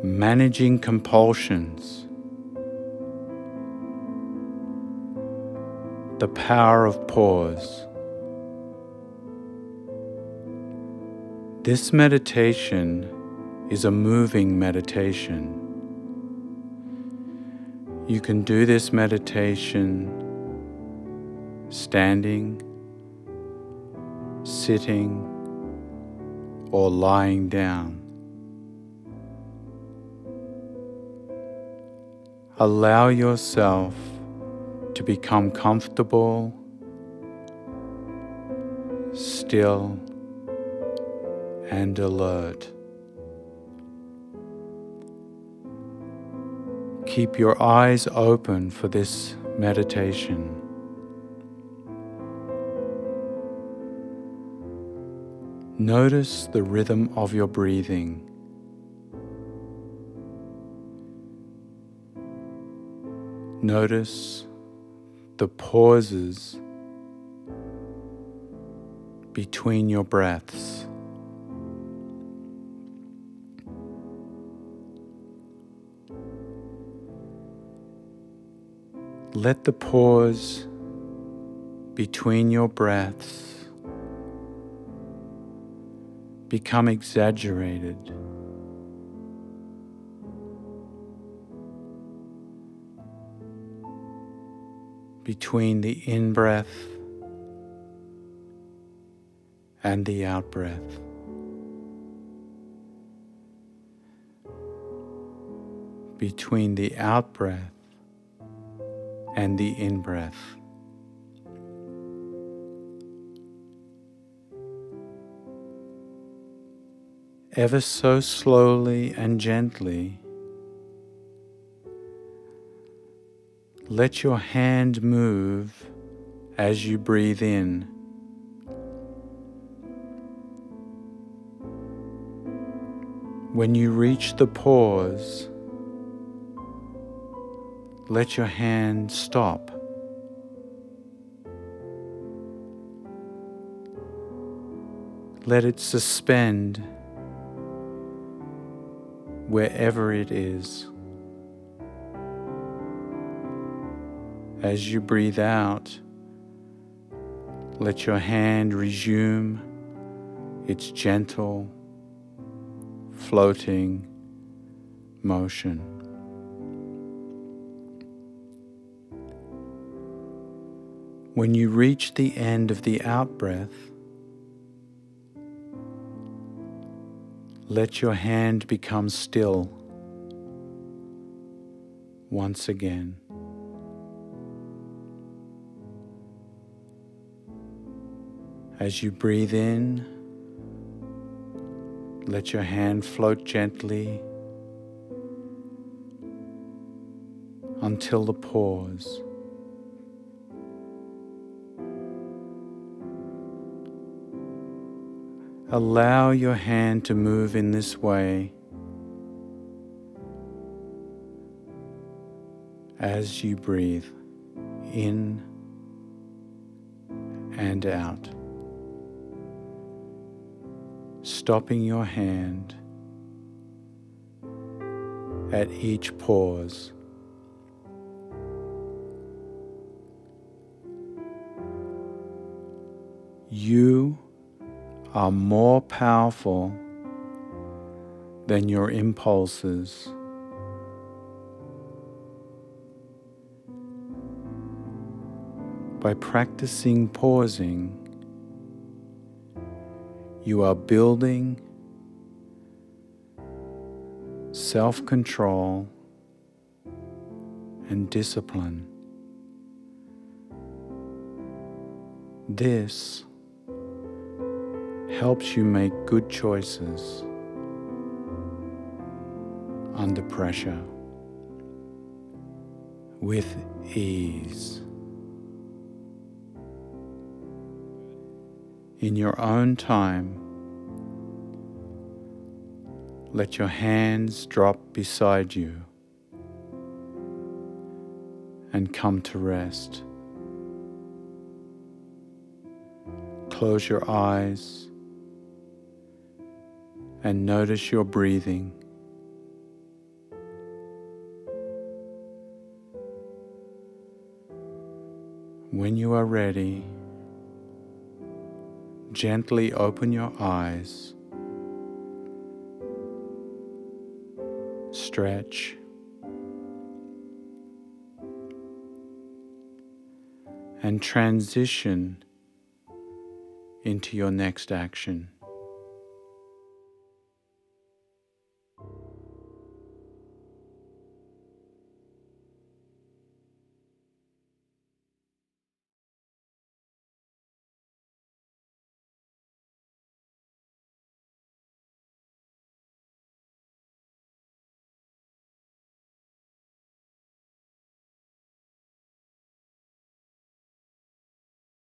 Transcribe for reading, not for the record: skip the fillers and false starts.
managing compulsions, the power of pause. This meditation is a moving meditation. You can do this meditation standing, sitting, or lying down. Allow yourself to become comfortable, still, and alert. Keep your eyes open for this meditation. Notice the rhythm of your breathing. Notice the pauses between your breaths. Let the pause between your breaths become exaggerated. Between the in-breath and the out-breath. Between the out-breath and the in-breath. Ever so slowly and gently, let your hand move as you breathe in. When you reach the pause, let your hand stop. Let it suspend wherever it is. As you breathe out, let your hand resume its gentle, floating motion. When you reach the end of the out-breath, let your hand become still once again. As you breathe in, let your hand float gently until the pause. Allow your hand to move in this way as you breathe in and out, stopping your hand at each pause. You are more powerful than your impulses. By practicing pausing, you are building self-control and discipline. This helps you make good choices under pressure with ease. In your own time, let your hands drop beside you and come to rest. Close your eyes and notice your breathing When you are ready, gently open your eyes, stretch, and transition into your next action.